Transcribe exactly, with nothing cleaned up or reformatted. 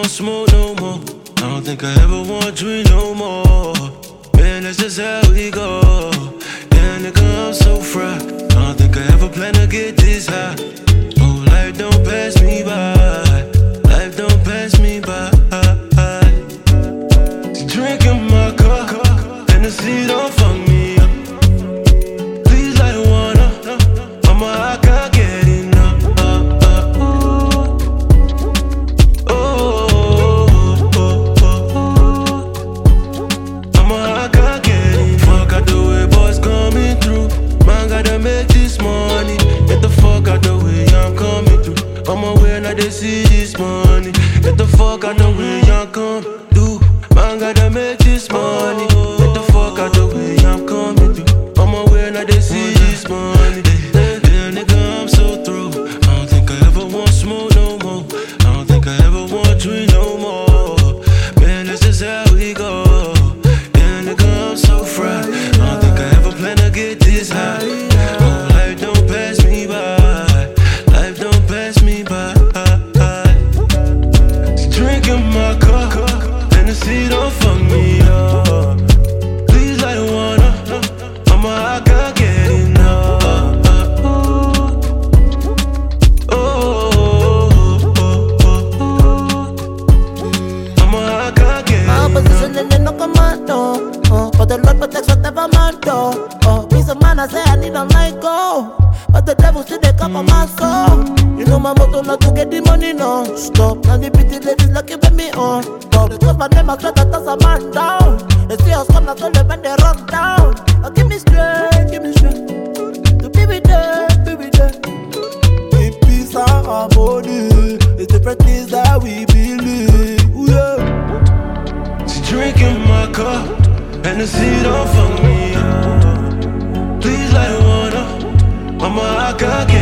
want smoke no more. I don't think I ever want drink no more. Man, that's just how we go. Yeah, nigga, I'm so fried. I don't think I ever plan to get this high. Oh, life don't pass me by. Life don't pass me by. Drinking my cup, and the sea don't fuck me up. Please light one up. Mama, I can't get enough. Uh, uh, oh, oh, oh, oh. Mama, I can't get enough. Fuck out the way boys coming through. Man, gotta make this money. Get the fuck out the way I'm coming through. On my way, now they see this money. Get the fuck out the way I'm coming through. Man, gotta make this money. Get the fuck out the way I'm coming through. On my way, now they see this money. Yeah, nigga, I'm so through. I don't think I ever want smoke no more. I don't think I ever want drink no more. Man, that's just how we go. Yeah, nigga, I'm so fried. I don't think I ever plan to get this high. Oh, life don't pass me by. Life don't pass me by. Drinking my cup, and the sea don't fuck me up. Please light one up. Mama, I can't get enough. Oh, oh, oh, oh. Mama, I can't get enough. My position in no commando. Uh, but the Lord protects whatever man do. Uh, peace of mind, I say I need a let go. But the devil still they come on my soul. You know my motto not to get the money no stop. Now the pretty ladies lucky with me on top. Because my name I try to toss a man down. They see us come now so they when they run down. Oh, give me strength, give me strength to be with them, be with them. In peace and harmony, it's different things that we believe. Ooh, yeah. She drinking my cup, and the sea don't fuck me up. Please light one up. Mama, I can't get